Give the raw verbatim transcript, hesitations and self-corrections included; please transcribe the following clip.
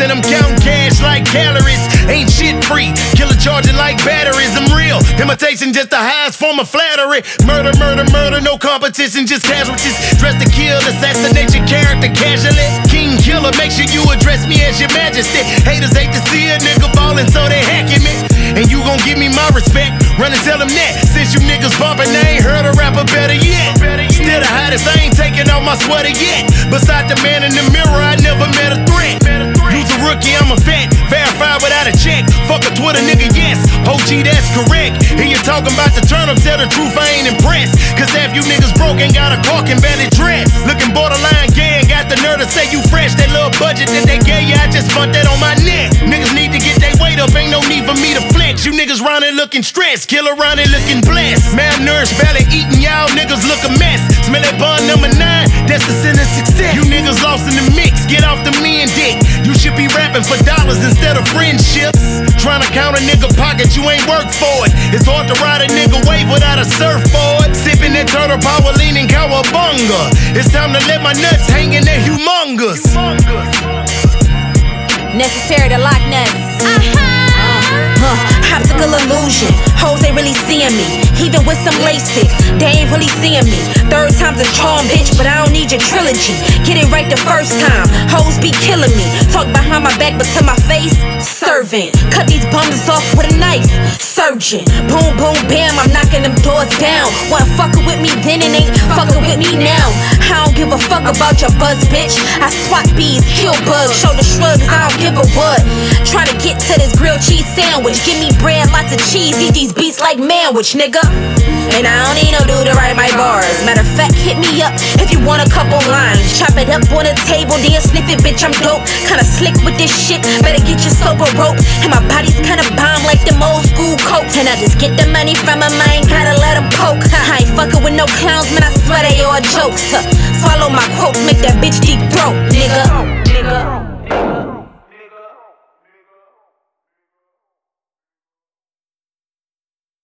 and I'm counting cash like calories. Ain't shit free, killer charging like batteries. I'm real, imitation just the highest form of flattery. Murder, murder, murder, no competition, just casualties. Dressed to kill, assassinate your character casually. King killer, make sure you address me as your majesty. Haters hate to see a nigga ballin', so they hacking me. And you gon' give me my respect, run and tell them that. Since you niggas bumpin', I ain't heard a rapper better yet. Still the hottest, I ain't taking off my sweater yet. Beside the man in the mirror, I never met a threat. You's a rookie, I'm a vet, verified without a check. Fuck a Twitter nigga, yes, O G, that's correct. And you talking about the turn up, tell the truth, I ain't impressed. Cause half you niggas broke, ain't got a cork and barely dress. Looking borderline gay, and got the nerve to say you fresh. That little budget that they gave you, I just spent that on my neck. Niggas need to get their weight up, ain't no need for me to flex. You niggas round here looking stressed, killer round here looking blessed. Malnourished, barely eating, y'all niggas look a mess. Smell that bun number nine, that's the sin of success. You niggas lost in the mix, get off the men dick. You should be rapping for dollars instead of friendships. Trying to count a nigga pocket, you ain't work for it. It's hard to ride a nigga wave without a surfboard. Sipping that turtle power, leaning cowabunga. It's time to let my nuts hang in that humongous. Necessary to Loch Ness. Uh-huh. Uh, optical illusion, hoes ain't really seeing me. Even with some LASIK, they ain't really seeing me. Third time's a charm, bitch, but I don't need your trilogy. Get it right the first time, hoes be killing me. Talk behind my back, but to my face, servant. Cut these bums off with a knife, surgeon. Boom, boom, bam, I'm knocking them doors down. Wanna fuckin' with me then and ain't fuckin' with me now. I don't give a fuck about your buzz, bitch. I swat bees, kill bugs, shoulder shrugs, I don't give a what. Try to get to this grilled cheese sandwich. Give me bread, lots of cheese, eat these beats like manwich, nigga. And I don't need no dude to write my bars. Matter of fact, hit me up if you want a couple lines. Chop it up on the table, then sniff it, bitch, I'm dope. Kinda slick with this shit, better get your sober rope. And my body's kinda bomb like them old school cokes. And I just get the money from my mind, gotta let them poke. I ain't fucking with no clowns, man, I swear they all jokes. Swallow my quotes, make that bitch deep throat, nigga. Nigga.